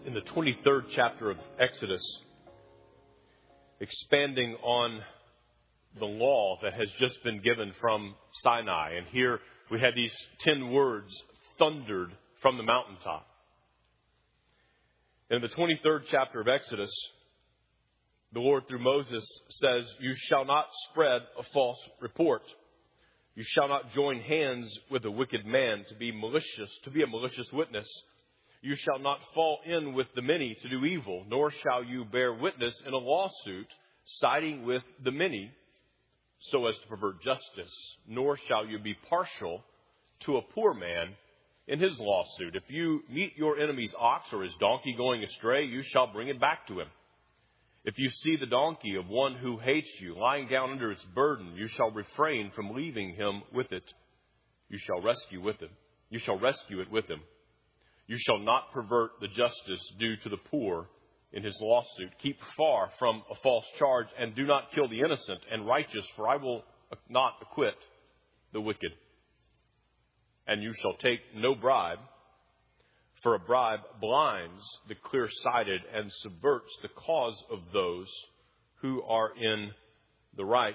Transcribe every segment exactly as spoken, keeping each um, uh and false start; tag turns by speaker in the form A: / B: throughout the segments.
A: in the twenty-third chapter of Exodus, expanding on the law that has just been given from Sinai. And here we had these ten words thundered from the mountaintop. In the twenty-third chapter of Exodus, the Lord through Moses says, "You shall not spread a false report. You shall not join hands with a wicked man to be malicious, to be a malicious witness. You shall not fall in with the many to do evil, nor shall you bear witness in a lawsuit, siding with the many, so as to pervert justice. Nor shall you be partial to a poor man in his lawsuit. If you meet your enemy's ox or his donkey going astray, you shall bring it back to him. If you see the donkey of one who hates you lying down under its burden, you shall refrain from leaving him with it. You shall rescue with him. You shall rescue it with him. You shall not pervert the justice due to the poor in his lawsuit. Keep far from a false charge, and do not kill the innocent and righteous, for I will not acquit the wicked. And you shall take no bribe, for a bribe blinds the clear-sighted and subverts the cause of those who are in the right."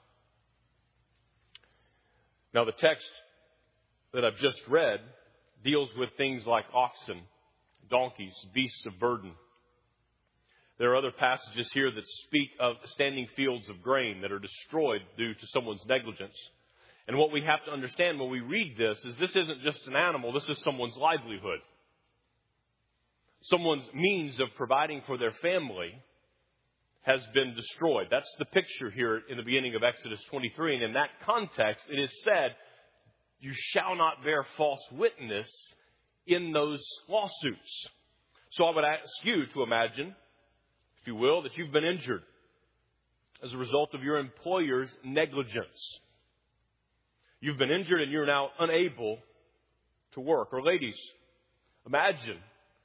A: Now, the text that I've just read deals with things like oxen, donkeys, beasts of burden. There are other passages here that speak of standing fields of grain that are destroyed due to someone's negligence. And what we have to understand when we read this is this isn't just an animal, this is someone's livelihood. Someone's means of providing for their family has been destroyed. That's the picture here in the beginning of Exodus twenty-three. And in that context, it is said, you shall not bear false witness in those lawsuits. So I would ask you to imagine, if you will, that you've been injured as a result of your employer's negligence. You've been injured and you're now unable to work. Or ladies, imagine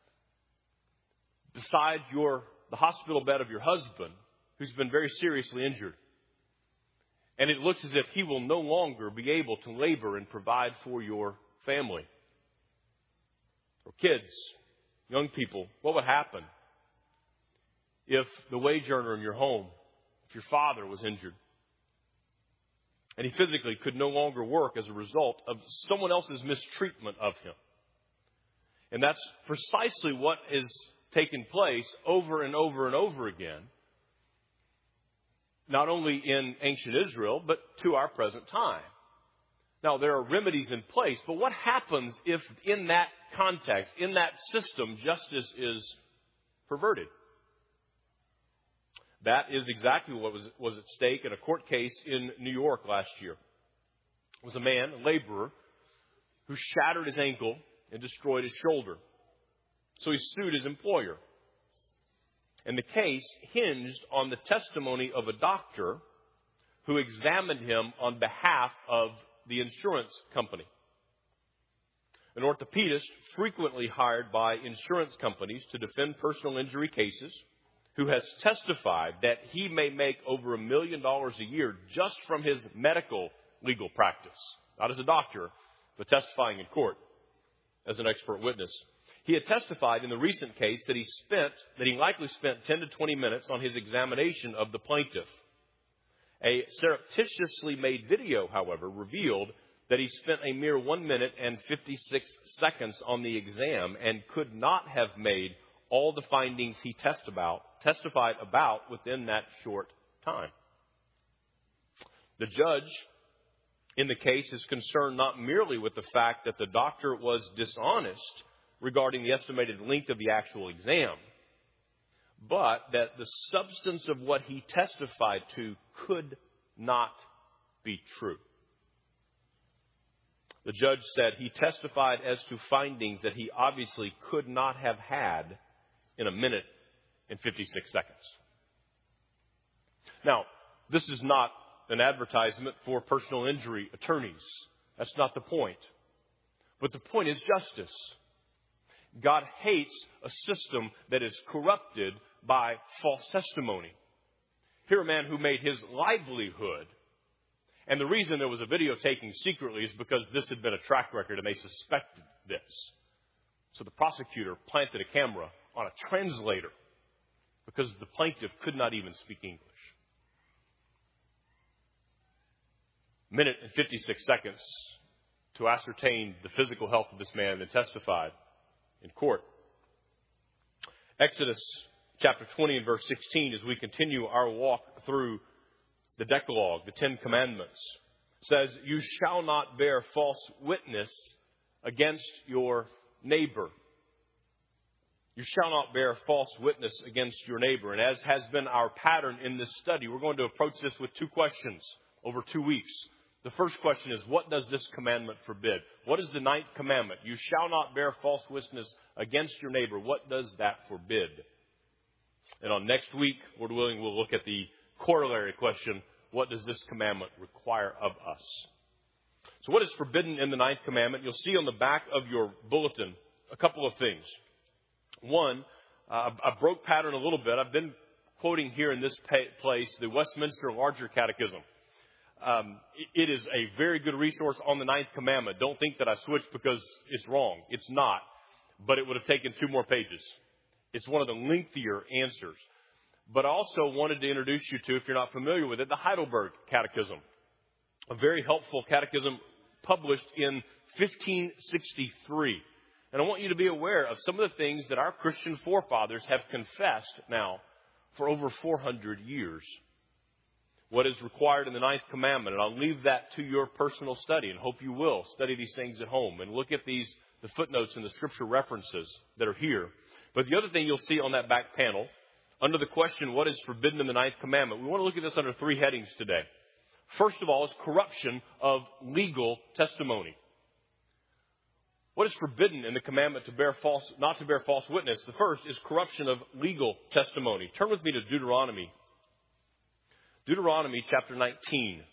A: beside your the hospital bed of your husband who's been very seriously injured. And it looks as if he will no longer be able to labor and provide for your family. Or kids, young people, what would happen if the wage earner in your home, if your father was injured, and he physically could no longer work as a result of someone else's mistreatment of him? And that's precisely what is taking place over and over and over again, not only in ancient Israel, but to our present time. Now, there are remedies in place, but what happens if in that context, in that system, justice is perverted? That is exactly what was, was at stake in a court case in New York last year. It was a man, a laborer, who shattered his ankle and destroyed his shoulder. So he sued his employer. And the case hinged on the testimony of a doctor who examined him on behalf of the insurance company. An orthopedist frequently hired by insurance companies to defend personal injury cases, who has testified that he may make over a million dollars a year just from his medical legal practice. Not as a doctor, but testifying in court as an expert witness. He had testified in the recent case that he spent, that he likely spent ten to twenty minutes on his examination of the plaintiff. A surreptitiously made video, however, revealed that he spent a mere one minute and fifty-six seconds on the exam and could not have made all the findings he test about, testified about within that short time. The judge in the case is concerned not merely with the fact that the doctor was dishonest regarding the estimated length of the actual exam, but that the substance of what he testified to could not be true. The judge said he testified as to findings that he obviously could not have had in a minute and fifty-six seconds. Now, this is not an advertisement for personal injury attorneys. That's not the point. But the point is justice. God hates a system that is corrupted by false testimony. Here, a man who made his livelihood, and the reason there was a video taking secretly is because this had been a track record and they suspected this. So the prosecutor planted a camera on a translator because the plaintiff could not even speak English. Minute and fifty-six seconds to ascertain the physical health of this man, then testified in court. Exodus chapter twenty and verse sixteen, as we continue our walk through the Decalogue, the Ten Commandments, says, "You shall not bear false witness against your neighbor." You shall not bear false witness against your neighbor. And as has been our pattern in this study, we're going to approach this with two questions over two weeks. The first question is, what does this commandment forbid? What is the ninth commandment? You shall not bear false witness against your neighbor. What does that forbid? And on next week, Lord willing, we'll look at the corollary question, what does this commandment require of us? So what is forbidden in the ninth commandment? You'll see on the back of your bulletin a couple of things. One, uh, I broke pattern a little bit. I've been quoting here in this place the Westminster Larger Catechism. Um, it is a very good resource on the ninth commandment. Don't think that I switched because it's wrong. It's not. But it would have taken two more pages. It's one of the lengthier answers. But I also wanted to introduce you to, if you're not familiar with it, the Heidelberg Catechism. A very helpful catechism published in fifteen sixty-three. And I want you to be aware of some of the things that our Christian forefathers have confessed now for over four hundred years. What is required in the ninth commandment. And I'll leave that to your personal study and hope you will study these things at home and look at these, the footnotes and the scripture references that are here. But the other thing you'll see on that back panel, under the question, what is forbidden in the ninth commandment? We want to look at this under three headings today. First of all is corruption of legal testimony. What is forbidden in the commandment to bear false, not to bear false witness? The first is corruption of legal testimony. Turn with me to Deuteronomy. Deuteronomy chapter nineteen.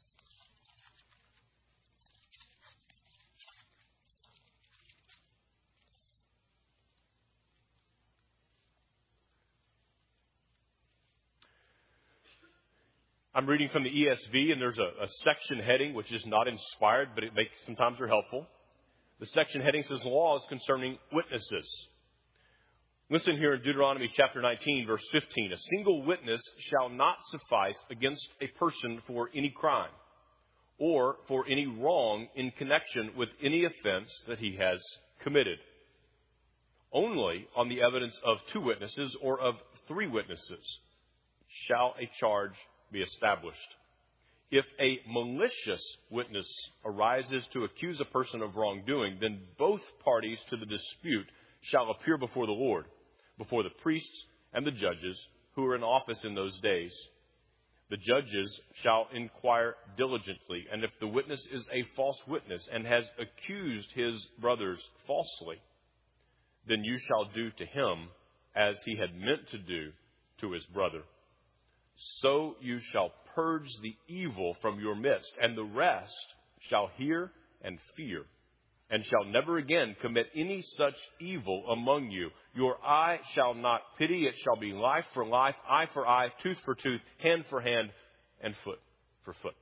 A: I'm reading from the E S V, and there's a, a section heading which is not inspired, but it makes sometimes are helpful. The section heading says laws concerning witnesses. Listen here in Deuteronomy chapter nineteen, verse fifteen. A single witness shall not suffice against a person for any crime or for any wrong in connection with any offense that he has committed. Only on the evidence of two witnesses or of three witnesses shall a charge be established. If a malicious witness arises to accuse a person of wrongdoing, then both parties to the dispute shall appear before the Lord, before the priests and the judges who are in office in those days. The judges shall inquire diligently, and if the witness is a false witness and has accused his brothers falsely, then you shall do to him as he had meant to do to his brother. So you shall purge the evil from your midst, and the rest shall hear and fear, and shall never again commit any such evil among you. Your eye shall not pity, it shall be life for life, eye for eye, tooth for tooth, hand for hand, and foot for foot.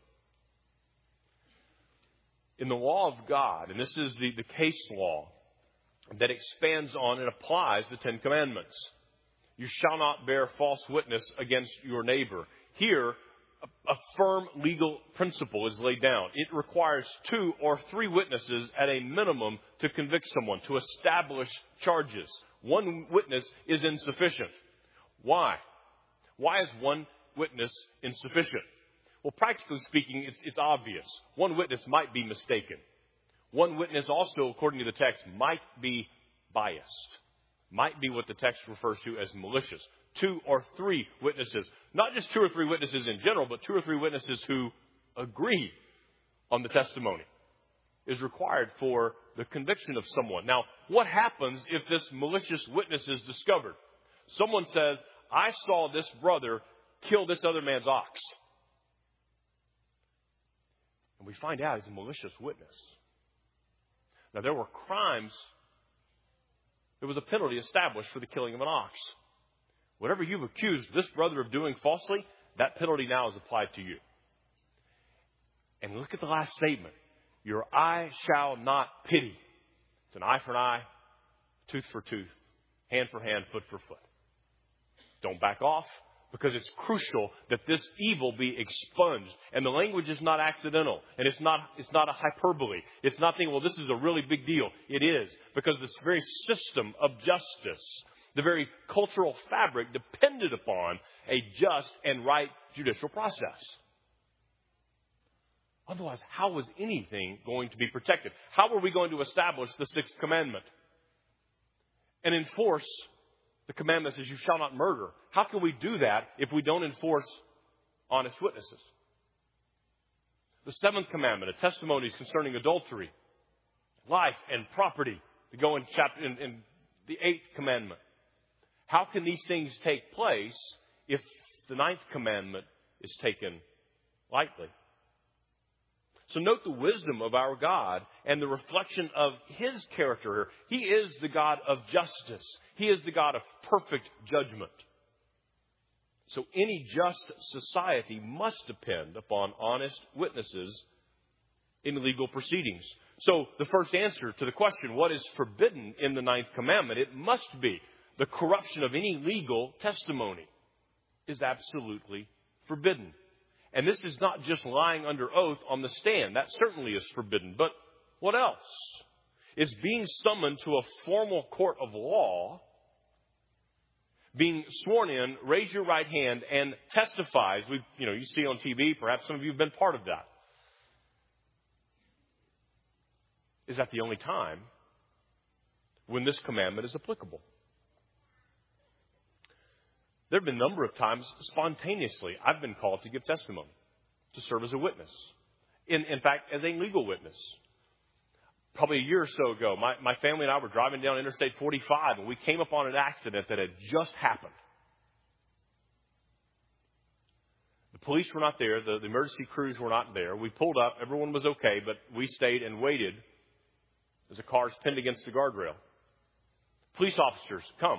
A: In the law of God, and this is the, the case law that expands on and applies the Ten Commandments. You shall not bear false witness against your neighbor. Here, a, a firm legal principle is laid down. It requires two or three witnesses at a minimum to convict someone, to establish charges. One witness is insufficient. Why? Why is one witness insufficient? Well, practically speaking, it's, it's obvious. One witness might be mistaken. One witness also, according to the text, might be biased. Might be what the text refers to as malicious. Two or three witnesses. Not just two or three witnesses in general, but two or three witnesses who agree on the testimony is required for the conviction of someone. Now, what happens if this malicious witness is discovered? Someone says, I saw this brother kill this other man's ox. And we find out he's a malicious witness. Now, there were crimes. There was a penalty established for the killing of an ox. Whatever you've accused this brother of doing falsely, that penalty now is applied to you. And look at the last statement. Your eye shall not pity. It's an eye for an eye, tooth for tooth, hand for hand, foot for foot. Don't back off, because it's crucial that this evil be expunged. And the language is not accidental, and it's not it's not a hyperbole. It's not thinking, well, this is a really big deal. It is, because this very system of justice, the very cultural fabric depended upon a just and right judicial process. Otherwise, how was anything going to be protected? How were we going to establish the sixth commandment and enforce the commandment says, you shall not murder? How can we do that if we don't enforce honest witnesses? The seventh commandment, a testimonies concerning adultery, life, and property, to go in chapter in, in the eighth commandment. How can these things take place if the ninth commandment is taken lightly? So note the wisdom of our God and the reflection of His character. He is the God of justice. He is the God of perfect judgment. So any just society must depend upon honest witnesses in legal proceedings. So the first answer to the question, what is forbidden in the ninth commandment? It must be the corruption of any legal testimony is absolutely forbidden. And this is not just lying under oath on the stand. That certainly is forbidden. But what else? Is being summoned to a formal court of law, being sworn in, raise your right hand, and testifies. We, you know, you see on T V, perhaps some of you have been part of that. Is that the only time when this commandment is applicable? There have been a number of times, spontaneously, I've been called to give testimony, to serve as a witness. In, in fact, as a legal witness. Probably a year or so ago, my, my family and I were driving down Interstate forty-five, and we came upon an accident that had just happened. The police were not there. The, the emergency crews were not there. We pulled up. Everyone was okay, but we stayed and waited as the car's pinned against the guardrail. Police officers come.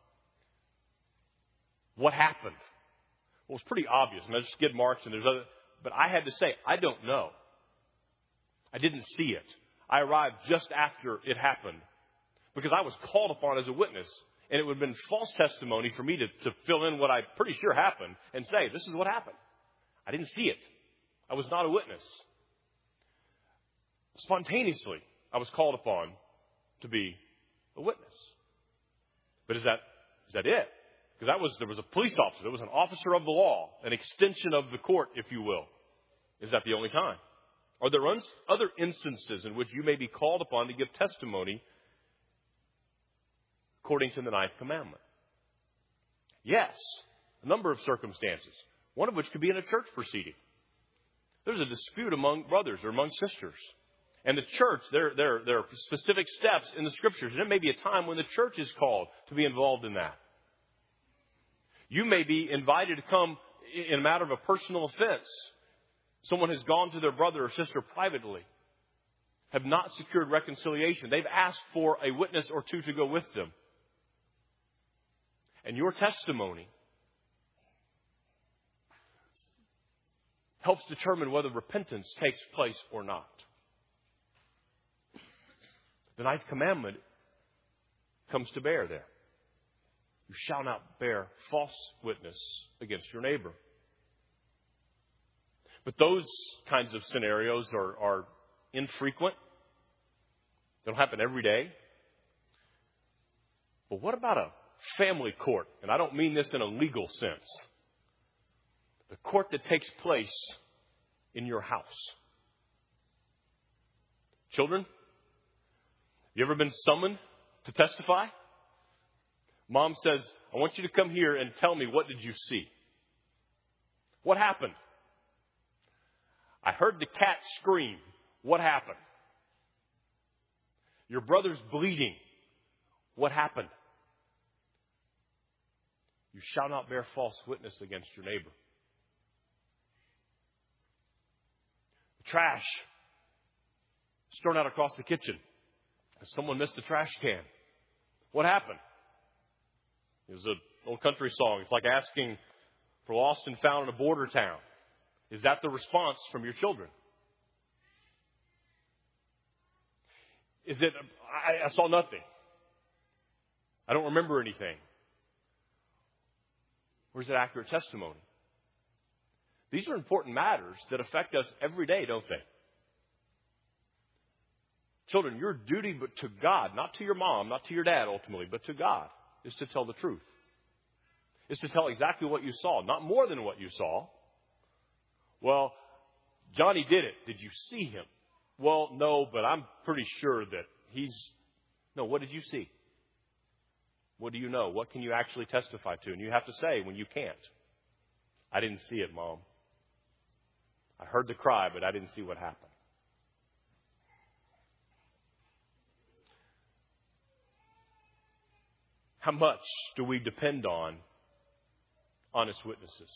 A: What happened? Well, it's pretty obvious. And there's skid marks and there's other, but I had to say, I don't know. I didn't see it. I arrived just after it happened because I was called upon as a witness, and it would have been false testimony for me to, to fill in what I'm pretty sure happened and say, this is what happened. I didn't see it. I was not a witness. Spontaneously, I was called upon to be a witness. But is that, is that it? Because that was, there was a police officer. There was an officer of the law, an extension of the court, if you will. Is that the only time? Are there un- other instances in which you may be called upon to give testimony according to the ninth commandment? Yes, a number of circumstances, one of which could be in a church proceeding. There's a dispute among brothers or among sisters. And the church, there, there, there are specific steps in the Scriptures. And there may be a time when the church is called to be involved in that. You may be invited to come in a matter of a personal offense. Someone has gone to their brother or sister privately, have not secured reconciliation. They've asked for a witness or two to go with them. And your testimony helps determine whether repentance takes place or not. The ninth commandment comes to bear there. You shall not bear false witness against your neighbor. But those kinds of scenarios are, are infrequent. They don't happen every day. But what about a family court? And I don't mean this in a legal sense. The court that takes place in your house. Children, you ever been summoned to testify? Mom says, I want you to come here and tell me, what did you see? What happened? I heard the cat scream. What happened? Your brother's bleeding. What happened? You shall not bear false witness against your neighbor. The trash is thrown out across the kitchen. Someone missed the trash can. What happened? It was an old country song. It's like asking for lost and found in a border town. Is that the response from your children? Is it, I, I saw nothing. I don't remember anything. Where's that accurate testimony? These are important matters that affect us every day, don't they? Children, your duty but to God, not to your mom, not to your dad ultimately, but to God, is to tell the truth. Is to tell exactly what you saw, not more than what you saw. Well, Johnny did it. Did you see him? Well, no, but I'm pretty sure that he's... No, what did you see? What do you know? What can you actually testify to? And you have to say when you can't. I didn't see it, Mom. I heard the cry, but I didn't see what happened. How much do we depend on honest witnesses?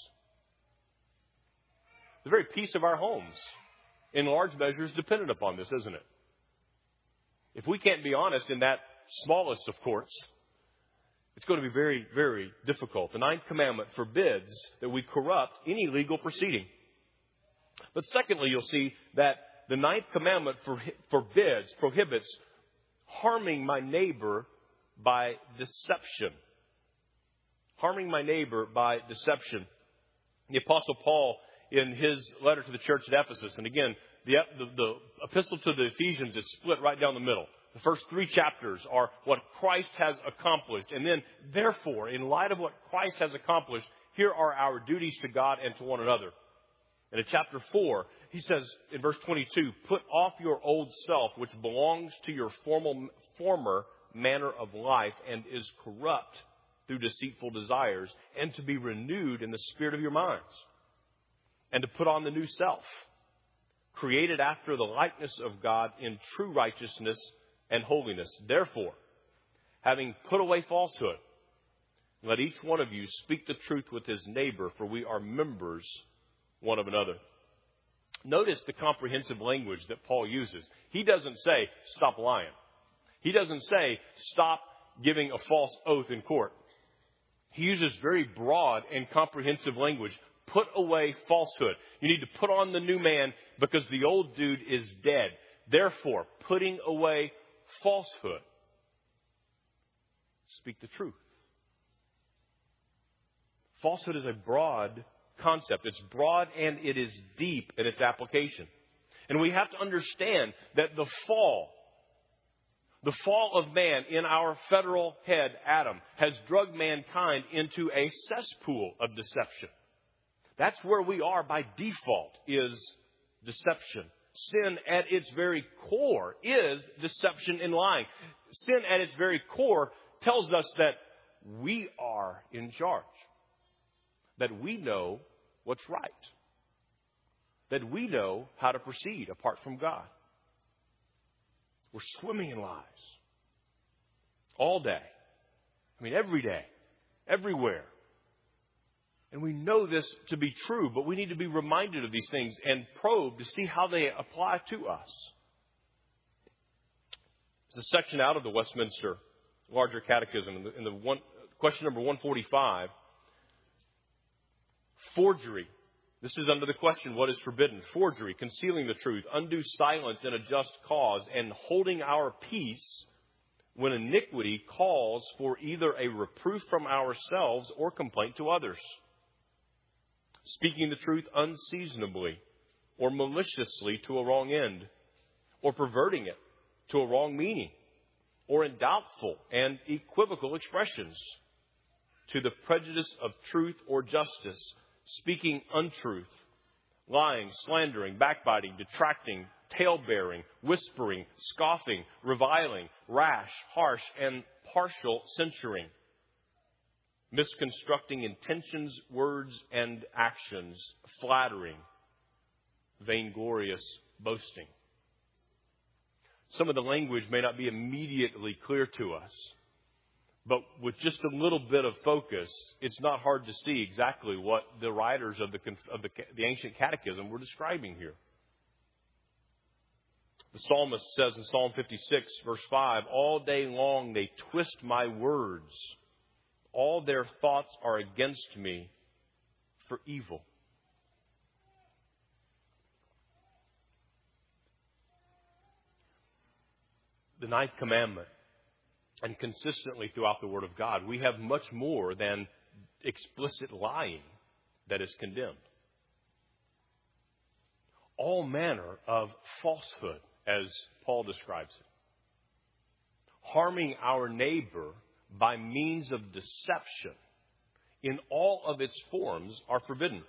A: The very peace of our homes, in large measure, is dependent upon this, isn't it? If we can't be honest in that smallest of courts, it's going to be very, very difficult. The ninth commandment forbids that we corrupt any legal proceeding. But secondly, you'll see that the ninth commandment forbids, prohibits harming my neighbor by deception. Harming my neighbor by deception. The Apostle Paul, in his letter to the church at Ephesus, and again, the, the, the epistle to the Ephesians is split right down the middle. The first three chapters are what Christ has accomplished. And then, therefore, in light of what Christ has accomplished, here are our duties to God and to one another. And in chapter four, he says in verse twenty-two, put off your old self, which belongs to your formal, former manner of life and is corrupt through deceitful desires, and to be renewed in the spirit of your minds. And to put on the new self, created after the likeness of God in true righteousness and holiness. Therefore, having put away falsehood, let each one of you speak the truth with his neighbor, for we are members one of another. Notice the comprehensive language that Paul uses. He doesn't say, stop lying. He doesn't say, stop giving a false oath in court. He uses very broad and comprehensive language. Put away falsehood. You need to put on the new man because the old dude is dead. Therefore, putting away falsehood. Speak the truth. Falsehood is a broad concept. It's broad and it is deep in its application. And we have to understand that the fall, the fall of man in our federal head, Adam, has drugged mankind into a cesspool of deception. That's where we are by default, is deception. Sin at its very core is deception and lying. Sin at its very core tells us that we are in charge. That we know what's right. That we know how to proceed apart from God. We're swimming in lies. All day. I mean, every day. Everywhere. And we know this to be true, but we need to be reminded of these things and probe to see how they apply to us. There's a section out of the Westminster Larger Catechism in the, in the one, question number one forty-five. Forgery. This is under the question, what is forbidden? Forgery, concealing the truth, undue silence in a just cause, and holding our peace when iniquity calls for either a reproof from ourselves or complaint to others. Speaking the truth unseasonably or maliciously to a wrong end, or perverting it to a wrong meaning, or in doubtful and equivocal expressions, to the prejudice of truth or justice, speaking untruth, lying, slandering, backbiting, detracting, tale-bearing, whispering, scoffing, reviling, rash, harsh, and partial censuring, misconstructing intentions, words, and actions, flattering, vainglorious boasting. Some of the language may not be immediately clear to us, but with just a little bit of focus, it's not hard to see exactly what the writers of the, of the, the ancient catechism were describing here. The psalmist says in Psalm fifty-six, verse five, all day long they twist my words. All their thoughts are against me for evil. The ninth commandment and consistently throughout the Word of God, we have much more than explicit lying that is condemned. All manner of falsehood, as Paul describes it. Harming our neighbor by means of deception in all of its forms are forbidden.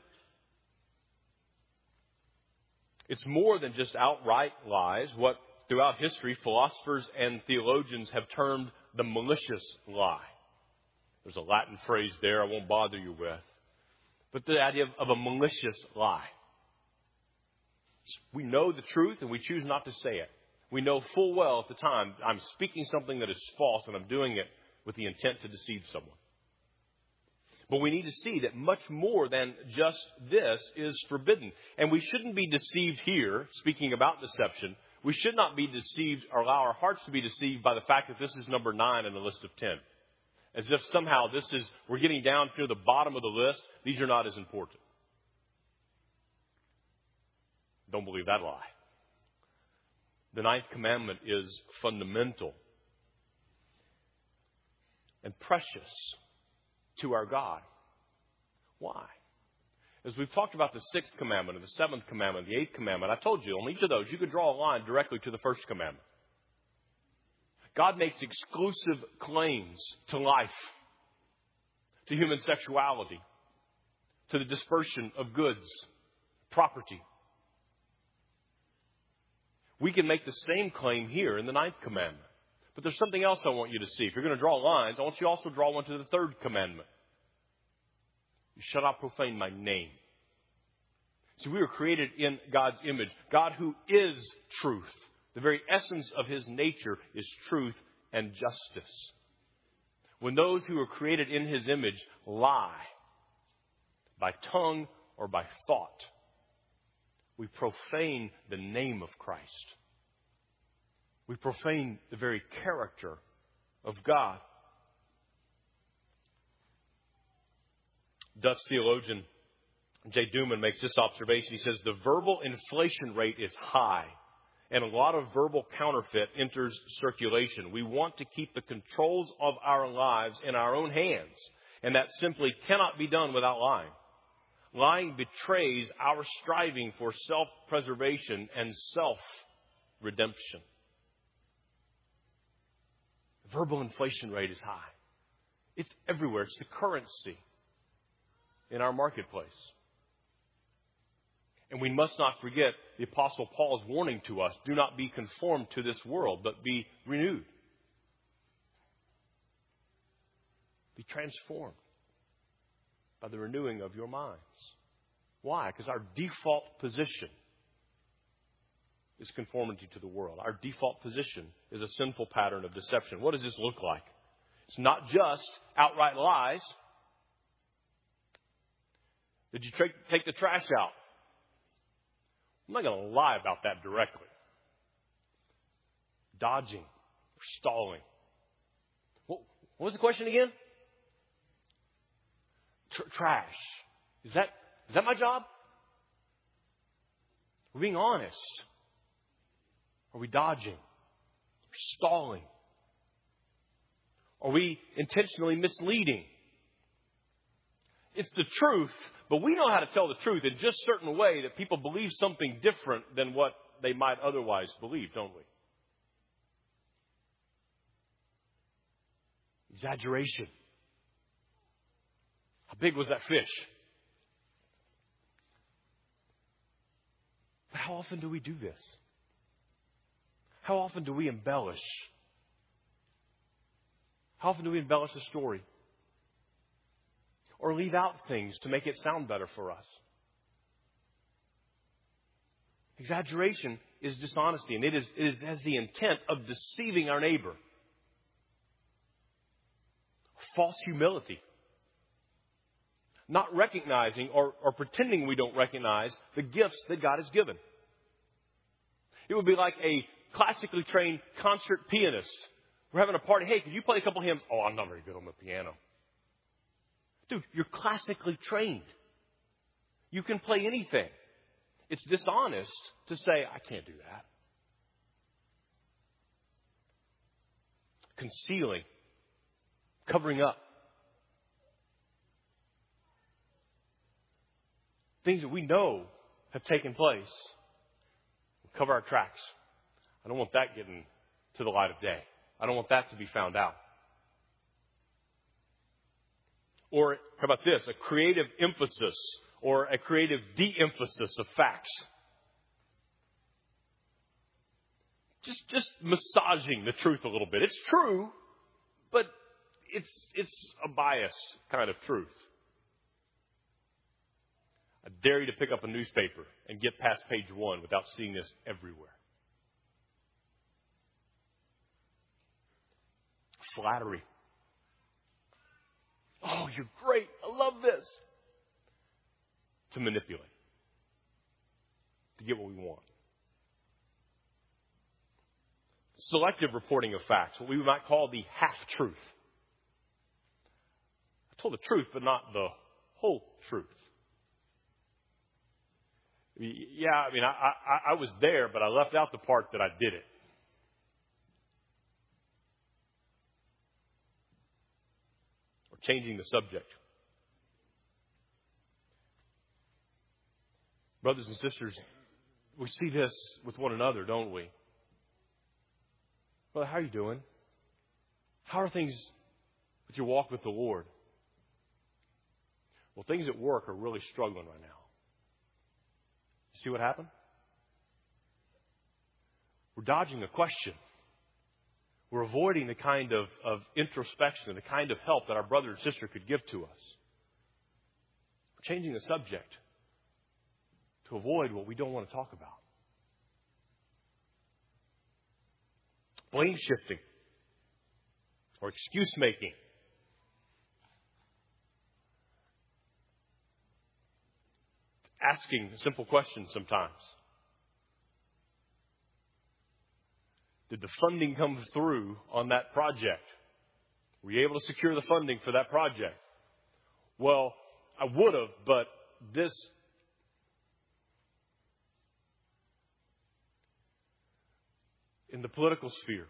A: It's more than just outright lies, what throughout history philosophers and theologians have termed the malicious lie. There's a Latin phrase there I won't bother you with. But the idea of, of a malicious lie. We know the truth and we choose not to say it. We know full well at the time I'm speaking something that is false and I'm doing it with the intent to deceive someone. But we need to see that much more than just this is forbidden. And we shouldn't be deceived here, speaking about deception. We should not be deceived or allow our hearts to be deceived by the fact that this is number nine in the list of ten. As if somehow this is, we're getting down to the bottom of the list. These are not as important. Don't believe that lie. The ninth commandment is fundamental and precious to our God. Why? As we've talked about the sixth commandment and the seventh commandment, the eighth commandment, I told you on each of those you could draw a line directly to the first commandment. God makes exclusive claims to life, to human sexuality, to the dispersion of goods, property. We can make the same claim here in the ninth commandment. But there's something else I want you to see. If you're going to draw lines, I want you also to draw one to the third commandment. You shall not profane my name. See, we were created in God's image. God who is truth. The very essence of his nature is truth and justice. When those who are created in his image lie by tongue or by thought, we profane the name of Christ. We profane the very character of God. Dutch theologian J. Duman makes this observation. He says, the verbal inflation rate is high, and a lot of verbal counterfeit enters circulation. We want to keep the controls of our lives in our own hands, and that simply cannot be done without lying. Lying betrays our striving for self-preservation and self-redemption. The verbal inflation rate is high. It's everywhere. It's the currency in our marketplace. And we must not forget the Apostle Paul's warning to us, do not be conformed to this world, but be renewed. Be transformed by the renewing of your minds. Why? Because our default position is conformity to the world. Our default position is a sinful pattern of deception. What does this look like? It's not just outright lies. Did you take, take the trash out? I'm not going to lie about that directly. Dodging or stalling. What, what was the question again? Tr- trash. Is that is that my job? We're being honest. Are we dodging? Or stalling? Are we intentionally misleading? It's the truth, but we know how to tell the truth in just a certain way that people believe something different than what they might otherwise believe, don't we? Exaggeration. How big was that fish? But how often do we do this? How often do we embellish? How often do we embellish a story? Or leave out things to make it sound better for us? Exaggeration is dishonesty, and it is, it is has the intent of deceiving our neighbor. False humility. Not recognizing or, or pretending we don't recognize the gifts that God has given. It would be like a classically trained concert pianist. We're having a party. Hey, can you play a couple hymns? Oh, I'm not very good on the piano. Dude, you're classically trained. You can play anything. It's dishonest to say, I can't do that. concealing, covering up. Things that we know have taken place. Cover our tracks. I don't want that getting to the light of day. I don't want that to be found out. Or how about this? A creative emphasis or a creative de-emphasis of facts. Just, just massaging the truth a little bit. It's true, but it's, it's a biased kind of truth. I dare you to pick up a newspaper and get past page one without seeing this everywhere. Flattery. Oh, you're great. I love this. To manipulate. To get what we want. Selective reporting of facts, what we might call the half-truth. I told the truth, but not the whole truth. Yeah, I mean, I, I, I was there, but I left out the part that I did it. Or changing the subject. Brothers and sisters, we see this with one another, don't we? Well, how are you doing? How are things with your walk with the Lord? Well, things at work are really struggling right now. You see what happened? We're dodging a question. We're avoiding the kind of, of introspection and the kind of help that our brother and sister could give to us. We're changing the subject to avoid what we don't want to talk about. Blame shifting or excuse making. Asking simple questions sometimes. Did the funding come through on that project? Were you able to secure the funding for that project? Well, I would have, but this. In the political sphere,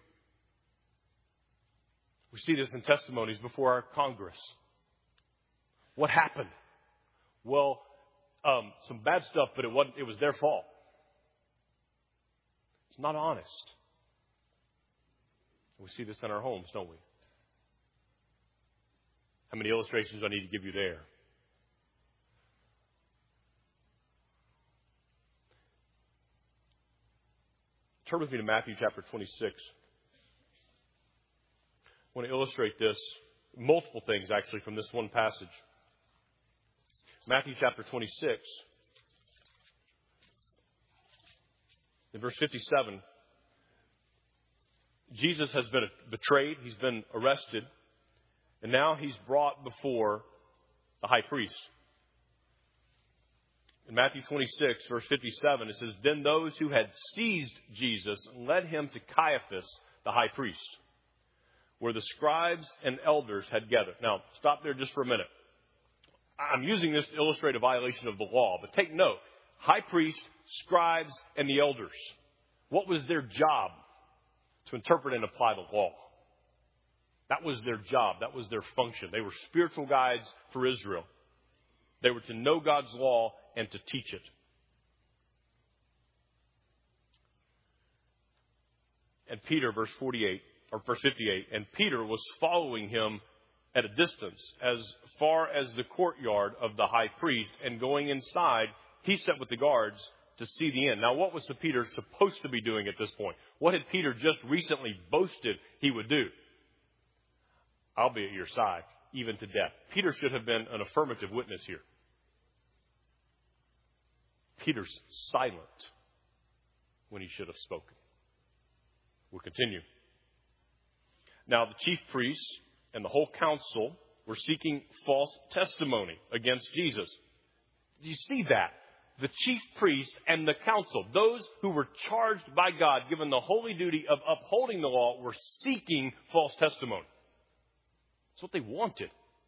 A: we see this in testimonies before our Congress. What happened? Well, um, some bad stuff, but it wasn't. It was their fault. It's not honest. We see this in our homes, don't we? How many illustrations do I need to give you there? Turn with me to Matthew chapter twenty-six. I want to illustrate this, multiple things actually from this one passage. Matthew chapter twenty-six, in verse fifty-seven, Jesus has been betrayed, he's been arrested, and now he's brought before the high priest. In Matthew twenty-six, verse fifty-seven, it says, Then those who had seized Jesus led him to Caiaphas, the high priest, where the scribes and elders had gathered. Now, stop there just for a minute. I'm using this to illustrate a violation of the law, but take note. High priest, scribes, and the elders. What was their job? To interpret and apply the law. That was their job. That was their function. They were spiritual guides for Israel. They were to know God's law and to teach it. And Peter, verse forty-eight, or verse fifty-eight, and Peter was following him at a distance as far as the courtyard of the high priest, and going inside, he sat with the guards to see the end. Now, what was Peter supposed to be doing at this point? What had Peter just recently boasted he would do? I'll be at your side, even to death. Peter should have been an affirmative witness here. Peter's silent when he should have spoken. We'll continue. Now, the chief priests and the whole council were seeking false testimony against Jesus. Do you see that? The chief priests and the council, those who were charged by God, given the holy duty of upholding the law, were seeking false testimony. That's what they wanted.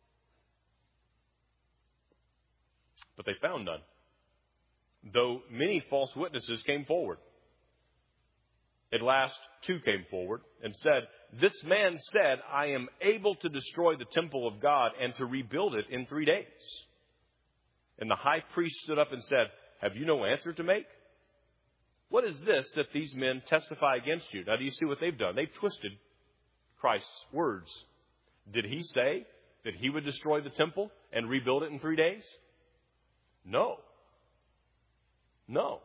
A: But they found none, though many false witnesses came forward. At last, two came forward and said, "This man said, I am able to destroy the temple of God and to rebuild it in three days." And the high priest stood up and said, "Have you no answer to make? What is this that these men testify against you?" Now, do you see what they've done? They've twisted Christ's words. Did he say that he would destroy the temple and rebuild it in three days? No. No.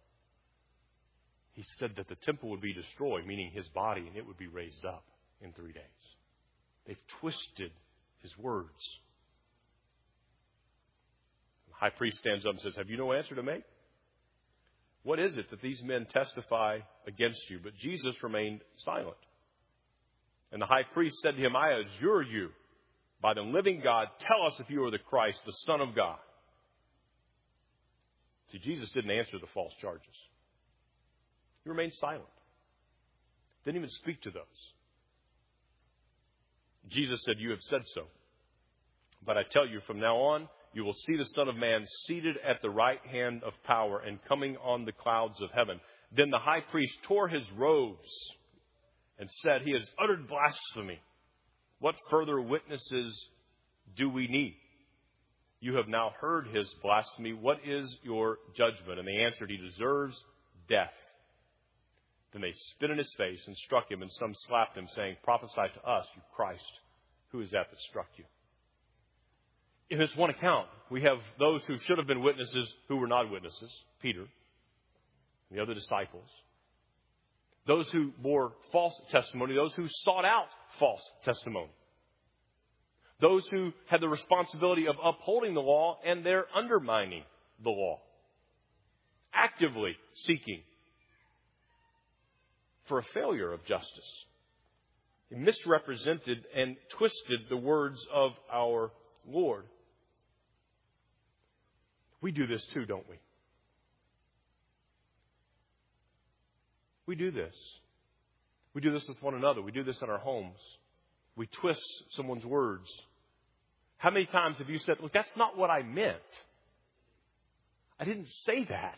A: He said that the temple would be destroyed, meaning his body, and it would be raised up in three days. They've twisted his words. The high priest stands up and says, "Have you no answer to make? What is it that these men testify against you?" But Jesus remained silent. And the high priest said to him, "I adjure you, by the living God, tell us if you are the Christ, the Son of God." See, Jesus didn't answer the false charges. He remained silent. Didn't even speak to those. Jesus said, "You have said so. But I tell you, from now on, you will see the Son of Man seated at the right hand of power and coming on the clouds of heaven." Then the high priest tore his robes and said, "He has uttered blasphemy. What further witnesses do we need? You have now heard his blasphemy. What is your judgment?" And they answered, "He deserves death." Then they spit in his face and struck him, and some slapped him, saying, "Prophesy to us, you Christ. Who is that that struck you?" In this one account, we have those who should have been witnesses who were not witnesses, Peter and the other disciples. Those who bore false testimony, those who sought out false testimony. Those who had the responsibility of upholding the law and they're undermining the law. Actively seeking for a failure of justice. He misrepresented and twisted the words of our Lord. We do this too, don't we? We do this. We do this with one another. We do this in our homes. We twist someone's words. How many times have you said, "Look, that's not what I meant. I didn't say that."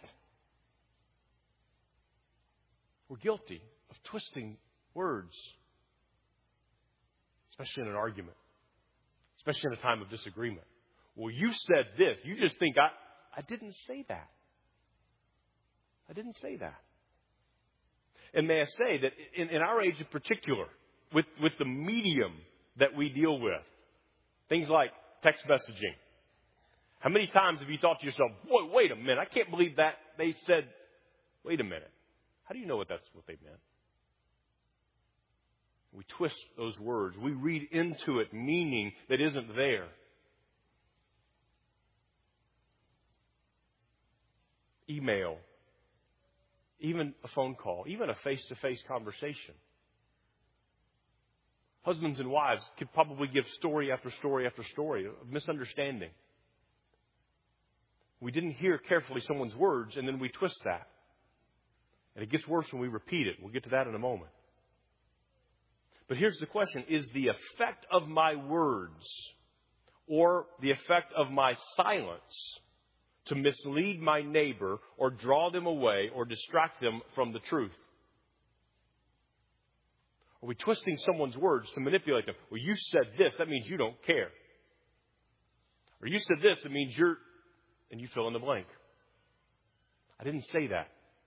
A: We're guilty of twisting words, especially in an argument, especially in a time of disagreement. "Well, you said this. You just think I, I didn't say that. I didn't say that." And may I say that in, in our age in particular, with, with the medium that we deal with, things like text messaging, how many times have you thought to yourself, "Boy, wait a minute, I can't believe that they said," wait a minute. How do you know what that's what they meant? We twist those words. We read into it meaning that isn't there. Email, even a phone call, even a face-to-face conversation. Husbands and wives could probably give story after story after story of misunderstanding. We didn't hear carefully someone's words, and then we twist that. And it gets worse when we repeat it. We'll get to that in a moment. But here's the question. Is the effect of my words or the effect of my silence to mislead my neighbor or draw them away or distract them from the truth? Are we twisting someone's words to manipulate them? "Well, you said this. That means you don't care." Or "You said this. It means you're..." And you fill in the blank. I didn't say that.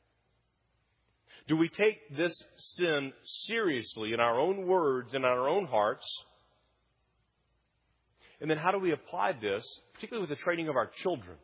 A: Do we take this sin seriously in our own words and in our own hearts? And then how do we apply this, particularly with the training of our children?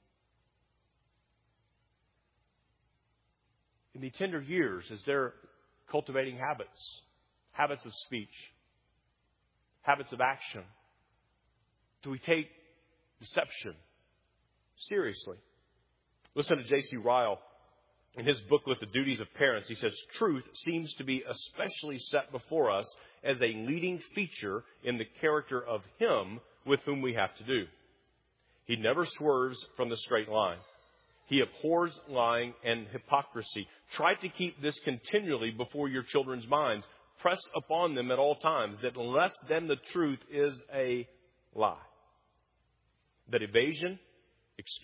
A: In the tender years, as they're cultivating habits, habits of speech, habits of action, do we take deception seriously? Listen to J C Ryle. In his booklet, The Duties of Parents, he says, "Truth seems to be especially set before us as a leading feature in the character of him with whom we have to do. He never swerves from the straight line. He abhors lying and hypocrisy. Try to keep this continually before your children's minds. Press upon them at all times that less than the truth is a lie. That evasion,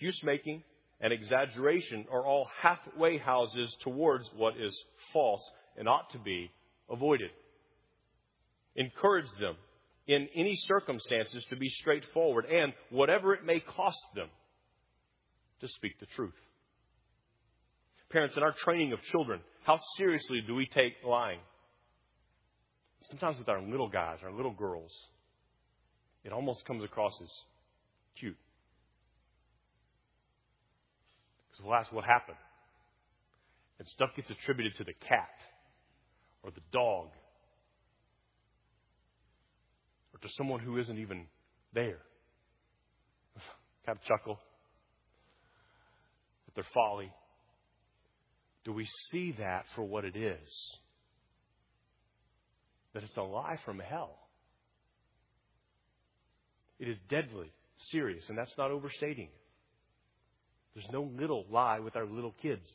A: excuse-making, and exaggeration are all halfway houses towards what is false, and ought to be avoided. Encourage them in any circumstances to be straightforward and, whatever it may cost them, to speak the truth. Parents, in our training of children, how seriously do we take lying? Sometimes with our little guys, our little girls, it almost comes across as cute. Because we'll ask what happened. And stuff gets attributed to the cat or the dog or to someone who isn't even there. Kind of chuckle at their folly. Do we see that for what it is? That it's a lie from hell. It is deadly serious, and that's not overstating it. There's no little lie with our little kids.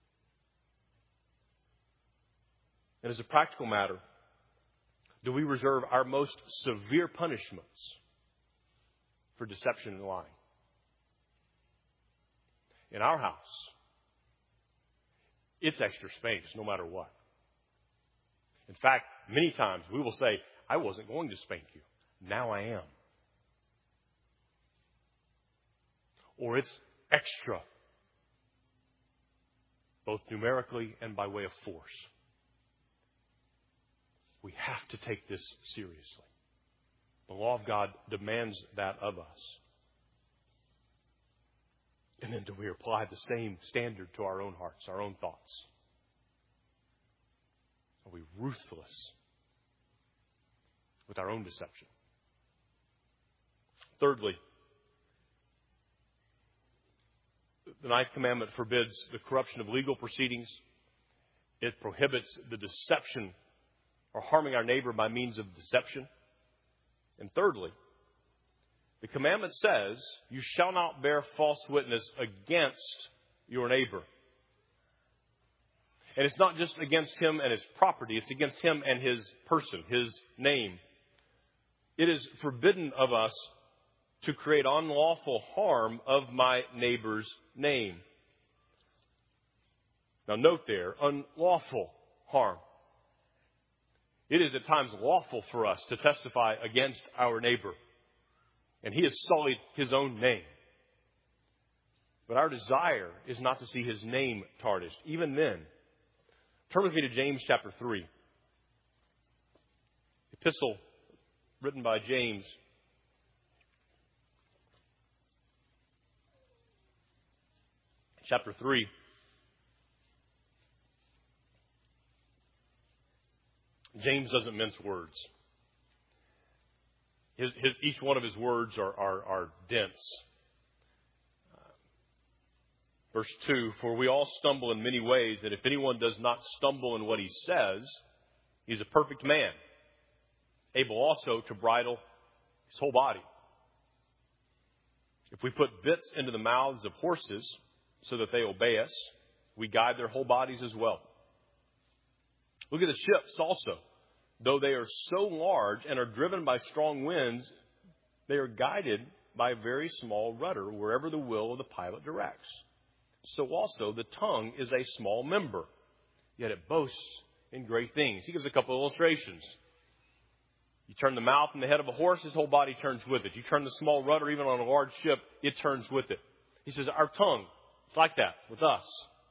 A: And as a practical matter, do we reserve our most severe punishments for deception and lying? In our house, it's extra spanks no matter what. In fact, many times we will say, I wasn't going to spank you. Now I am. Or it's extra, both numerically and by way of force. We have to take this seriously. The law of God demands that of us. And then do we apply the same standard to our own hearts, our own thoughts? Are we ruthless with our own deception? Thirdly, the ninth commandment forbids the corruption of legal proceedings. It prohibits the deception or harming our neighbor by means of deception. And thirdly, the commandment says, you shall not bear false witness against your neighbor. And it's not just against him and his property, it's against him and his person, his name. It is forbidden of us to create unlawful harm of my neighbor's name. Now note there, unlawful harm. It is at times lawful for us to testify against our neighbor. And he has sullied his own name. But our desire is not to see his name tarnished. Even then, turn with me to James chapter three. Epistle written by James. Chapter three. James doesn't mince words. His, his, each one of his words are, are, are dense. Uh, verse two, for we all stumble in many ways, and if anyone does not stumble in what he says, he's a perfect man, able also to bridle his whole body. If we put bits into the mouths of horses so that they obey us, we guide their whole bodies as well. Look at the ships also. Though they are so large and are driven by strong winds, they are guided by a very small rudder wherever the will of the pilot directs. So also the tongue is a small member, yet it boasts in great things. He gives a couple of illustrations. You turn the mouth and the head of a horse, his whole body turns with it. You turn the small rudder even on a large ship, it turns with it. He says our tongue, it's like that with us.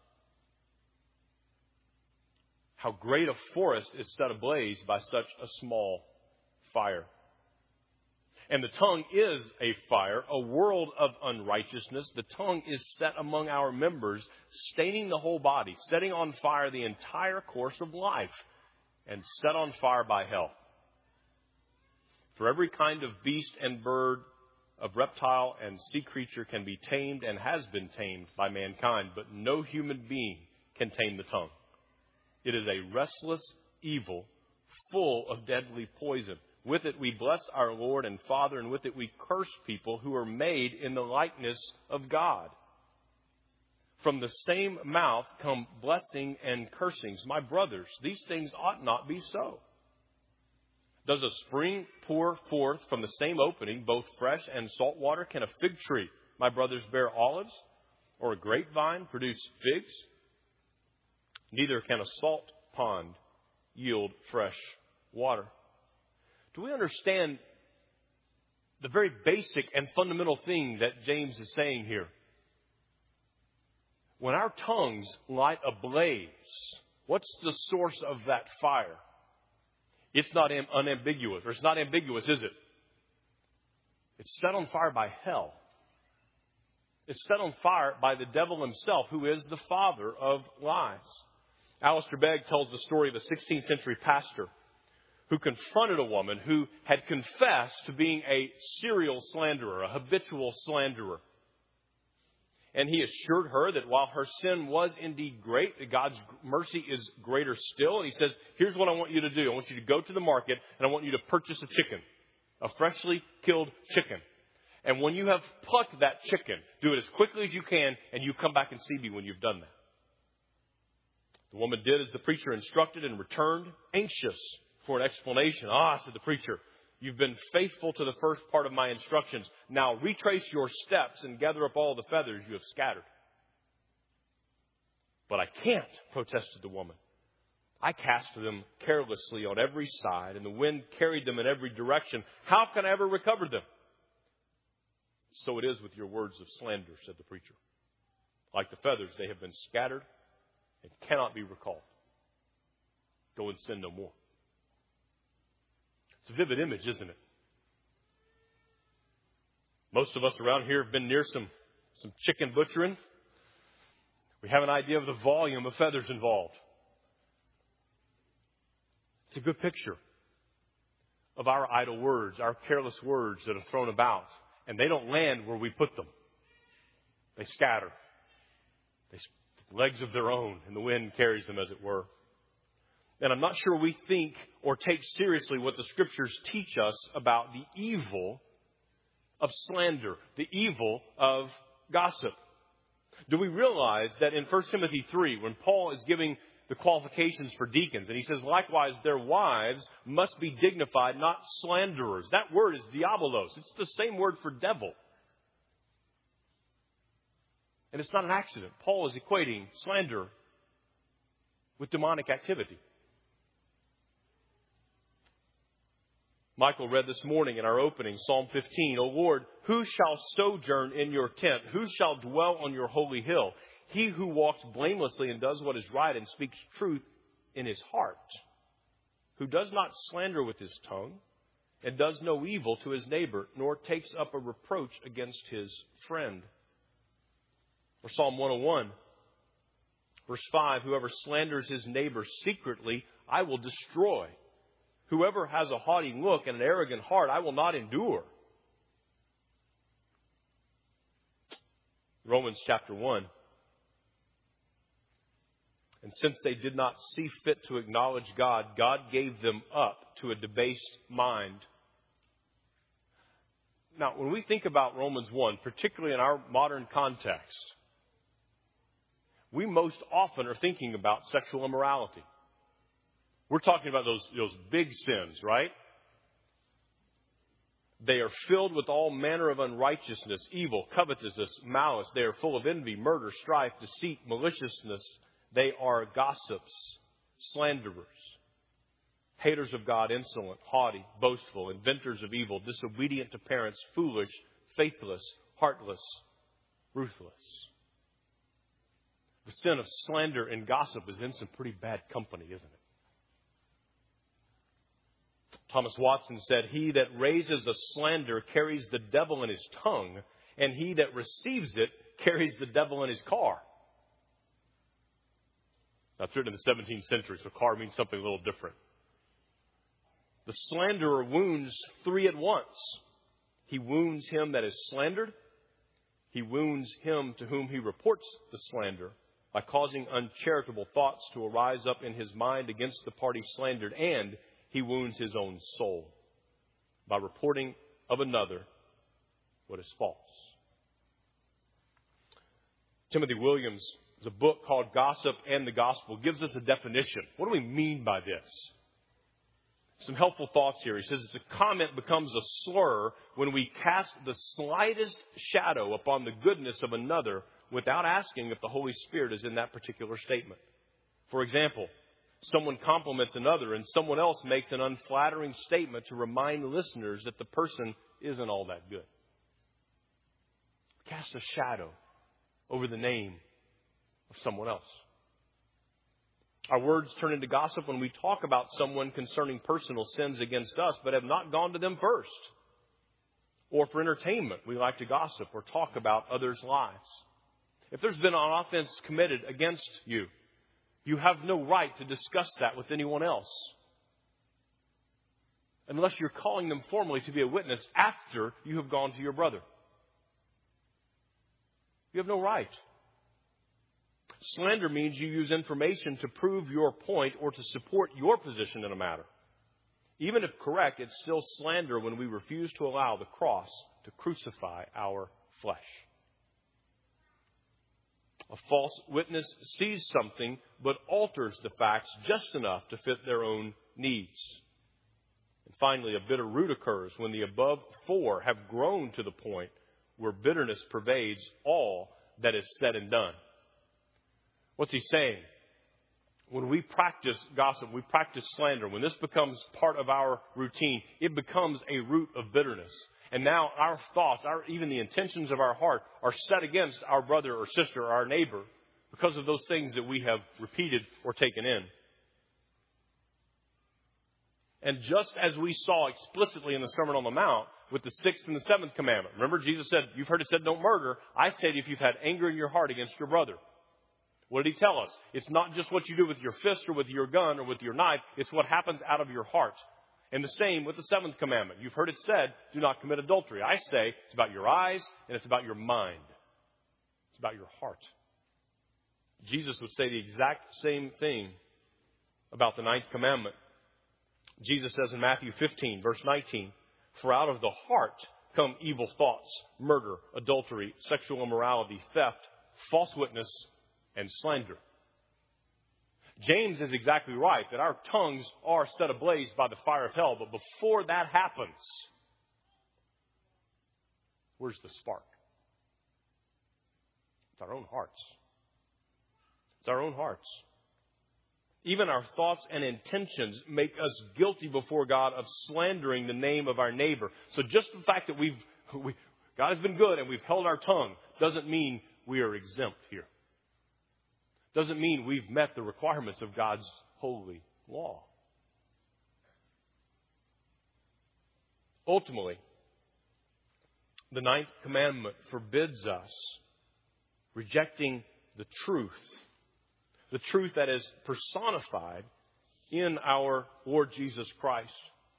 A: How great a forest is set ablaze by such a small fire. And the tongue is a fire, a world of unrighteousness. The tongue is set among our members, staining the whole body, setting on fire the entire course of life, and set on fire by hell. For every kind of beast and bird, of reptile and sea creature can be tamed and has been tamed by mankind, but no human being can tame the tongue. It is a restless evil, full of deadly poison. With it we bless our Lord and Father, and with it we curse people who are made in the likeness of God. From the same mouth come blessing and cursings. My brothers, these things ought not be so. Does a spring pour forth from the same opening both fresh and salt water? Can a fig tree, my brothers, bear olives? Or a grapevine produce figs? Neither can a salt pond yield fresh water. Do we understand the very basic and fundamental thing that James is saying here? When our tongues light a blaze, what's the source of that fire? It's not unambiguous, or it's not ambiguous, is it? It's set on fire by hell. It's set on fire by the devil himself, who is the father of lies. Alistair Begg tells the story of a sixteenth century pastor who confronted a woman who had confessed to being a serial slanderer, a habitual slanderer. And he assured her that while her sin was indeed great, that God's mercy is greater still. And he says, here's what I want you to do. I want you to go to the market and I want you to purchase a chicken, a freshly killed chicken. And when you have plucked that chicken, do it as quickly as you can, and you come back and see me when you've done that. The woman did as the preacher instructed and returned, anxious for an explanation. Ah, said the preacher, you've been faithful to the first part of my instructions. Now retrace your steps and gather up all the feathers you have scattered. But I can't, protested the woman. I cast them carelessly on every side, and the wind carried them in every direction. How can I ever recover them? So it is with your words of slander, said the preacher. Like the feathers, they have been scattered and cannot be recalled. Go and sin no more. It's a vivid image, isn't it? Most of us around here have been near some, some chicken butchering. We have an idea of the volume of feathers involved. It's a good picture of our idle words, our careless words that are thrown about. And they don't land where we put them. They scatter. They legs of their own, and the wind carries them, as it were. And I'm not sure we think or take seriously what the Scriptures teach us about the evil of slander, the evil of gossip. Do we realize that in First Timothy three, when Paul is giving the qualifications for deacons, and he says, likewise, their wives must be dignified, not slanderers. That word is diabolos. It's the same word for devil. And it's not an accident. Paul is equating slander with demonic activity. Michael read this morning in our opening, Psalm fifteen, O Lord, who shall sojourn in your tent? Who shall dwell on your holy hill? He who walks blamelessly and does what is right and speaks truth in his heart, who does not slander with his tongue and does no evil to his neighbor, nor takes up a reproach against his friend. Or Psalm one oh one, verse five, whoever slanders his neighbor secretly, I will destroy. Whoever has a haughty look and an arrogant heart, I will not endure. Romans chapter one. And since they did not see fit to acknowledge God, God gave them up to a debased mind. Now, when we think about Romans one, particularly in our modern context, we most often are thinking about sexual immorality. We're talking about those, those big sins, right? They are filled with all manner of unrighteousness, evil, covetousness, malice. They are full of envy, murder, strife, deceit, maliciousness. They are gossips, slanderers, haters of God, insolent, haughty, boastful, inventors of evil, disobedient to parents, foolish, faithless, heartless, ruthless. The sin of slander and gossip is in some pretty bad company, isn't it? Thomas Watson said, he that raises a slander carries the devil in his tongue, and he that receives it carries the devil in his car. That's written in the seventeenth century, so car means something a little different. The slanderer wounds three at once. He wounds him that is slandered. He wounds him to whom he reports the slander by causing uncharitable thoughts to arise up in his mind against the party slandered, and he wounds his own soul by reporting of another what is false. Timothy Williams, there's a book called Gossip and the Gospel, gives us a definition. What do we mean by this? Some helpful thoughts here. He says the comment becomes a slur when we cast the slightest shadow upon the goodness of another without asking if the Holy Spirit is in that particular statement. For example, someone compliments another and someone else makes an unflattering statement to remind listeners that the person isn't all that good. Cast a shadow over the name of someone else. Our words turn into gossip when we talk about someone concerning personal sins against us, but have not gone to them first. Or for entertainment, we like to gossip or talk about others' lives. If there's been an offense committed against you, you have no right to discuss that with anyone else, unless you're calling them formally to be a witness after you have gone to your brother. You have no right. Slander means you use information to prove your point or to support your position in a matter. Even if correct, it's still slander when we refuse to allow the cross to crucify our flesh. A false witness sees something but alters the facts just enough to fit their own needs. And finally, a bitter root occurs when the above four have grown to the point where bitterness pervades all that is said and done. What's he saying? When we practice gossip, we practice slander, when this becomes part of our routine, it becomes a root of bitterness. And now our thoughts, our, even the intentions of our heart, are set against our brother or sister or our neighbor because of those things that we have repeated or taken in. And just as we saw explicitly in the Sermon on the Mount with the sixth and the seventh commandment. Remember, Jesus said, you've heard it said, don't murder. I say if you've had anger in your heart against your brother. What did he tell us? It's not just what you do with your fist or with your gun or with your knife. It's what happens out of your heart. And the same with the seventh commandment. You've heard it said, do not commit adultery. I say it's about your eyes and it's about your mind. It's about your heart. Jesus would say the exact same thing about the ninth commandment. Jesus says in Matthew fifteen, verse nineteen, for out of the heart come evil thoughts, murder, adultery, sexual immorality, theft, false witness, and slander. James is exactly right that our tongues are set ablaze by the fire of hell. But before that happens, where's the spark? It's our own hearts. It's our own hearts. Even our thoughts and intentions make us guilty before God of slandering the name of our neighbor. So just the fact that we've, we, God has been good and we've held our tongue doesn't mean we are exempt here. Doesn't mean we've met the requirements of God's holy law. Ultimately, the ninth commandment forbids us rejecting the truth. The truth that is personified in our Lord Jesus Christ.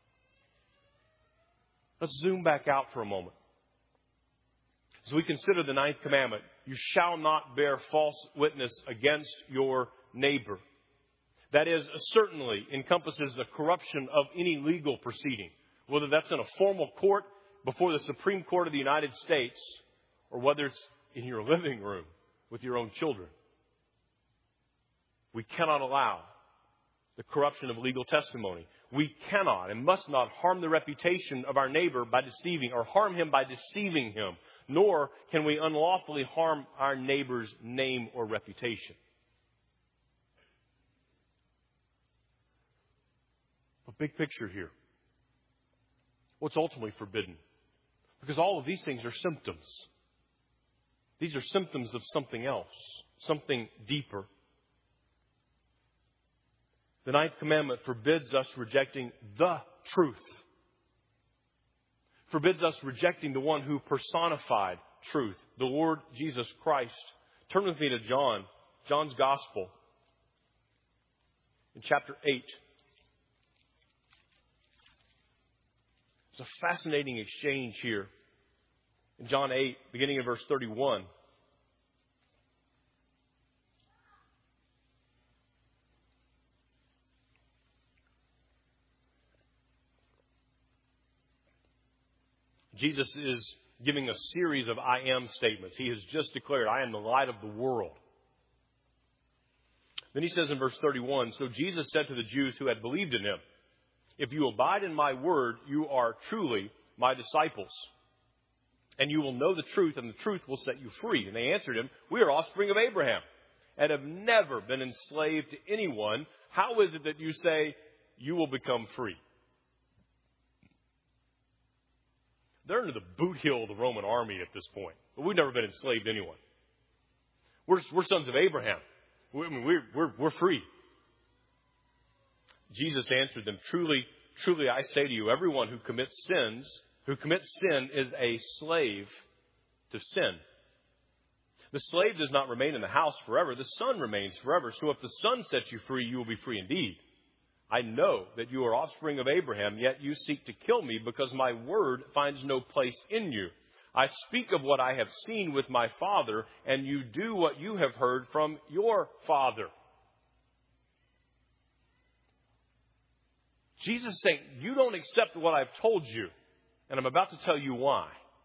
A: Let's zoom back out for a moment. As we consider the ninth commandment, you shall not bear false witness against your neighbor. That is, certainly encompasses the corruption of any legal proceeding, whether that's in a formal court before the Supreme Court of the United States, or whether it's in your living room with your own children. We cannot allow the corruption of legal testimony. We cannot and must not harm the reputation of our neighbor by deceiving, or harm him by deceiving him. Nor can we unlawfully harm our neighbor's name or reputation. But big picture here. What's ultimately forbidden? Because all of these things are symptoms. These are symptoms of something else, something deeper. The ninth commandment forbids us rejecting the truth. Forbids us rejecting the one who personified truth, the Lord Jesus Christ. Turn with me to John, John's Gospel, in chapter eight. There's a fascinating exchange here. In John eight, beginning in verse thirty-one. Jesus is giving a series of I am statements. He has just declared, I am the light of the world. Then he says in verse thirty-one, so Jesus said to the Jews who had believed in him, if you abide in my word, you are truly my disciples. And you will know the truth, and the truth will set you free. And they answered him, we are offspring of Abraham, and have never been enslaved to anyone, how is it that you say you will become free? They're under the boot heel of the Roman army at this point. But we've never been enslaved to anyone. We're, we're sons of Abraham. We, I mean, we're, we're, we're free. Jesus answered them, Truly, truly, I say to you, everyone who commits sins, who commits sin is a slave to sin. The slave does not remain in the house forever. The son remains forever. So if the son sets you free, you will be free indeed. I know that you are offspring of Abraham, yet you seek to kill me because my word finds no place in you. I speak of what I have seen with my father, and you do what you have heard from your father. Jesus is saying, you don't accept what I've told you, and I'm about to tell you why.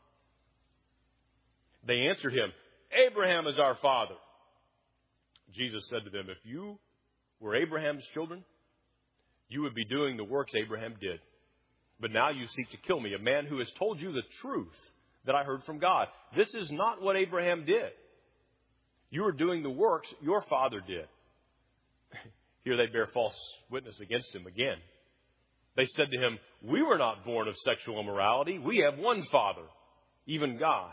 A: They answered him, Abraham is our father. Jesus said to them, if you were Abraham's children, you would be doing the works Abraham did. But now you seek to kill me, a man who has told you the truth that I heard from God. This is not what Abraham did. You are doing the works your father did. Here they bear false witness against him again. They said to him, we were not born of sexual immorality. We have one Father, even God.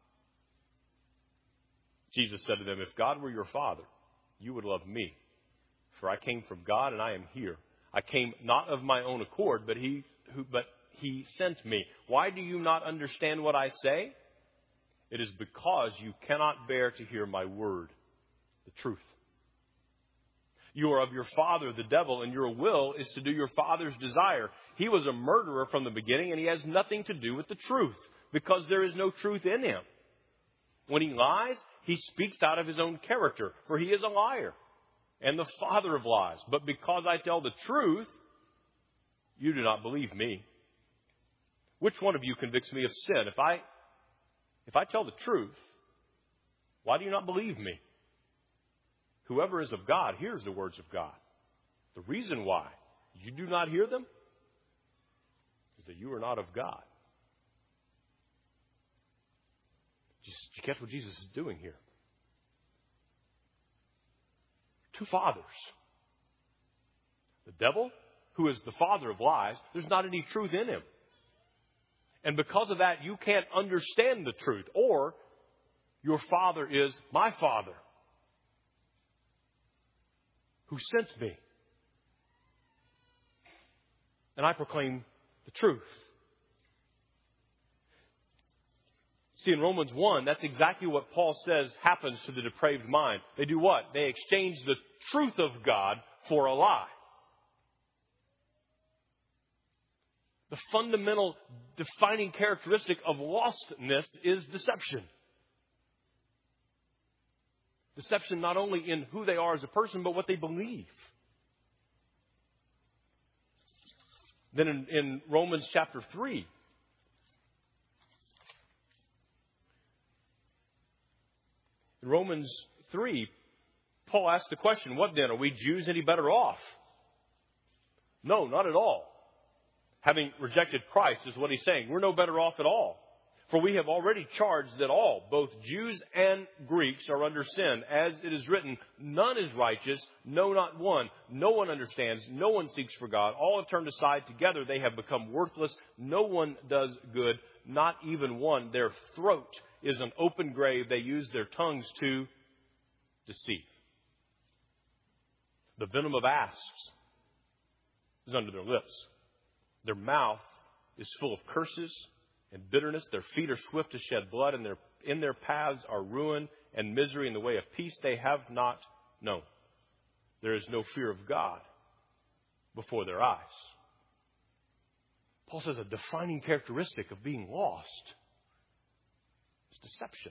A: Jesus said to them, if God were your Father, you would love me. For I came from God and I am here. I came not of my own accord, but he, who, but he sent me. Why do you not understand what I say? It is because you cannot bear to hear my word, the truth. You are of your father, the devil, and your will is to do your father's desire. He was a murderer from the beginning, and he has nothing to do with the truth, because there is no truth in him. When he lies, he speaks out of his own character, for he is a liar and the father of lies. But because I tell the truth, you do not believe me. Which one of you convicts me of sin? If I, if I tell the truth, why do you not believe me? Whoever is of God hears the words of God. The reason why you do not hear them is that you are not of God. Did you catch what Jesus is doing here? Two fathers. The devil, who is the father of lies, there's not any truth in him. And because of that, you can't understand the truth. Or your father is my Father, who sent me. And I proclaim the truth. See, in Romans one, that's exactly what Paul says happens to the depraved mind. They do what? They exchange the truth of God for a lie. The fundamental defining characteristic of lostness is deception. Deception not only in who they are as a person, but what they believe. Then in, in Romans chapter three, in Romans three, Paul asks the question, what then? Are we Jews any better off? No, not at all. Having rejected Christ is what he's saying. We're no better off at all. For we have already charged that all, both Jews and Greeks, are under sin. As it is written, none is righteous, no, not one. No one understands, no one seeks for God. All have turned aside together. They have become worthless. No one does good, not even one. Their throat is an open grave. They use their tongues to deceive. The venom of asps is under their lips. Their mouth is full of curses and bitterness. Their feet are swift to shed blood, and their, in their paths are ruin and misery. In the way of peace they have not known. There is no fear of God before their eyes. Paul says a defining characteristic of being lost is deception.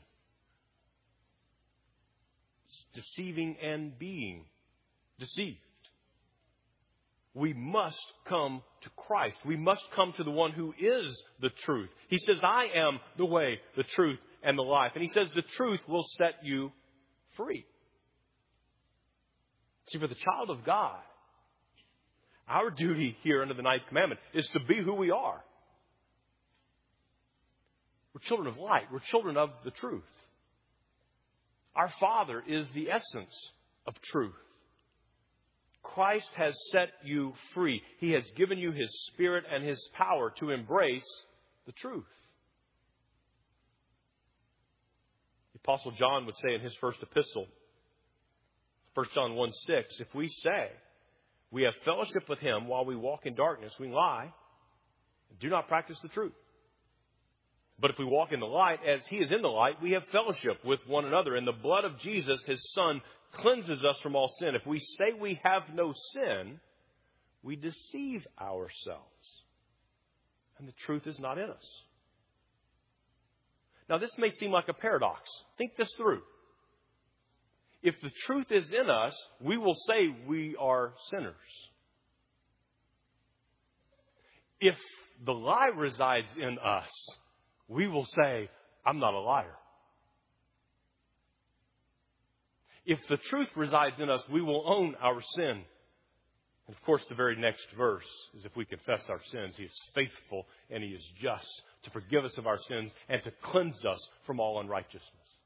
A: It's deceiving and being deceived. We must come to Christ. We must come to the one who is the truth. He says, I am the way, the truth, and the life. And he says the truth will set you free. See, for the child of God, our duty here under the ninth commandment is to be who we are. We're children of light. We're children of the truth. Our Father is the essence of truth. Christ has set you free. He has given you His Spirit and His power to embrace the truth. The Apostle John would say in his first epistle, First John one six, if we say we have fellowship with Him while we walk in darkness, we lie and do not practice the truth. But if we walk in the light, as He is in the light, we have fellowship with one another. And the blood of Jesus, His Son, cleanses us from all sin. If we say we have no sin, we deceive ourselves. And the truth is not in us. Now, this may seem like a paradox. Think this through. If the truth is in us, we will say we are sinners. If the lie resides in us, we will say, I'm not a liar. If the truth resides in us, we will own our sin. And of course, the very next verse is if we confess our sins, He is faithful and He is just to forgive us of our sins and to cleanse us from all unrighteousness.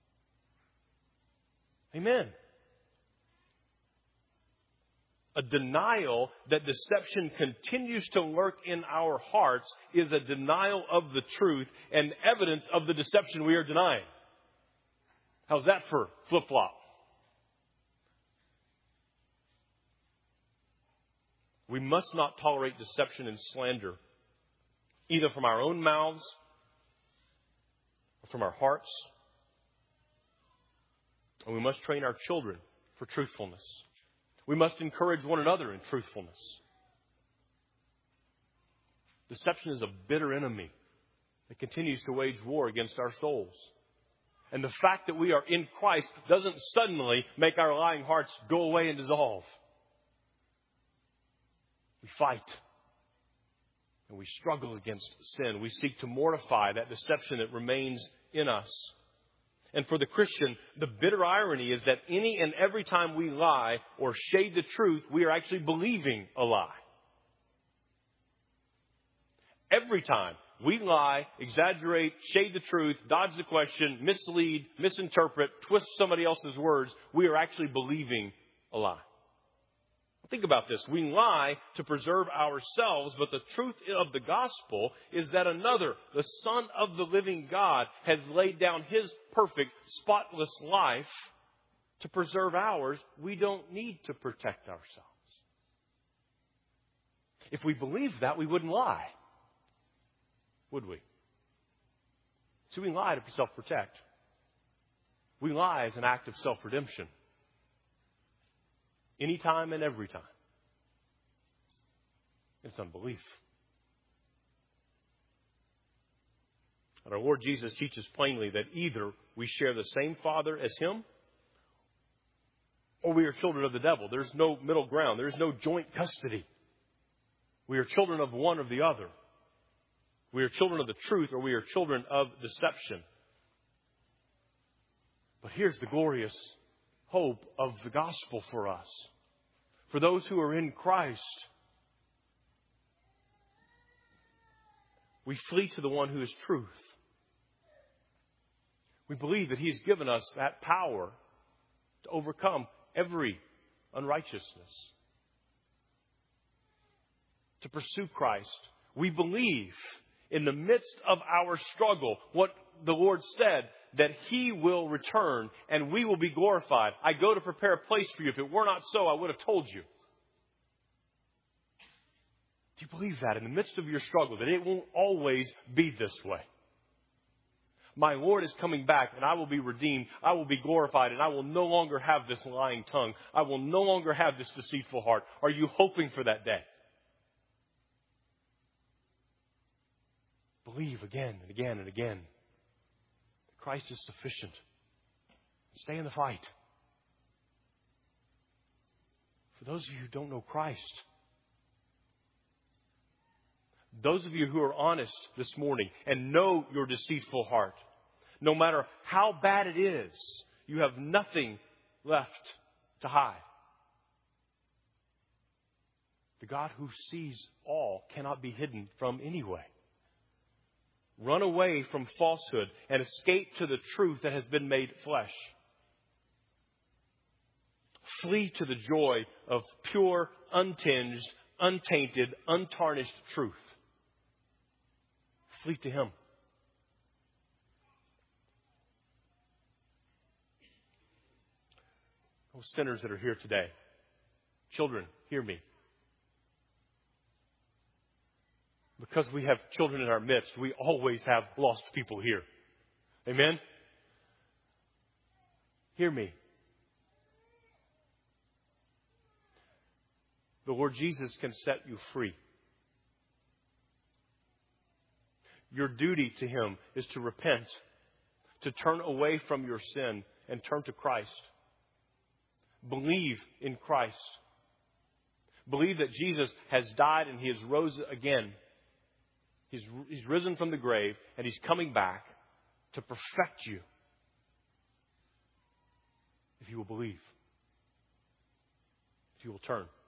A: Amen. A denial that deception continues to lurk in our hearts is a denial of the truth and evidence of the deception we are denying. How's that for flip-flop? We must not tolerate deception and slander, either from our own mouths or from our hearts. And we must train our children for truthfulness. We must encourage one another in truthfulness. Deception is a bitter enemy that continues to wage war against our souls. And the fact that we are in Christ doesn't suddenly make our lying hearts go away and dissolve. We fight. And we struggle against sin. We seek to mortify that deception that remains in us. And for the Christian, the bitter irony is that any and every time we lie or shade the truth, we are actually believing a lie. Every time we lie, exaggerate, shade the truth, dodge the question, mislead, misinterpret, twist somebody else's words, we are actually believing a lie. Think about this. We lie to preserve ourselves, but the truth of the gospel is that another, the Son of the living God, has laid down His perfect, spotless life to preserve ours. We don't need to protect ourselves. If we believed that, we wouldn't lie, would we? So we lie to self-protect. We lie as an act of self-redemption. Anytime and every time. It's unbelief. And our Lord Jesus teaches plainly that either we share the same Father as Him, or we are children of the devil. There's no middle ground. There's no joint custody. We are children of one or the other. We are children of the truth, or we are children of deception. But here's the glorious hope of the gospel for us. For those who are in Christ, we flee to the one who is truth. We believe that He has given us that power to overcome every unrighteousness. To pursue Christ. We believe in the midst of our struggle what the Lord said, that He will return and we will be glorified. I go to prepare a place for you. If it were not so, I would have told you. Do you believe that in the midst of your struggle, that it won't always be this way? My Lord is coming back and I will be redeemed. I will be glorified and I will no longer have this lying tongue. I will no longer have this deceitful heart. Are you hoping for that day? Believe again and again and again. Christ is sufficient. Stay in the fight. For those of you who don't know Christ, those of you who are honest this morning and know your deceitful heart, no matter how bad it is, you have nothing left to hide. The God who sees all cannot be hidden from anyway. Run away from falsehood and escape to the truth that has been made flesh. Flee to the joy of pure, untinged, untainted, untarnished truth. Flee to Him. Oh, sinners that are here today. Children, hear me. Because we have children in our midst, we always have lost people here. Amen? Hear me. The Lord Jesus can set you free. Your duty to Him is to repent, to turn away from your sin and turn to Christ. Believe in Christ. Believe that Jesus has died and He has rose again. He's, he's risen from the grave and He's coming back to perfect you. If you will believe. If you will turn.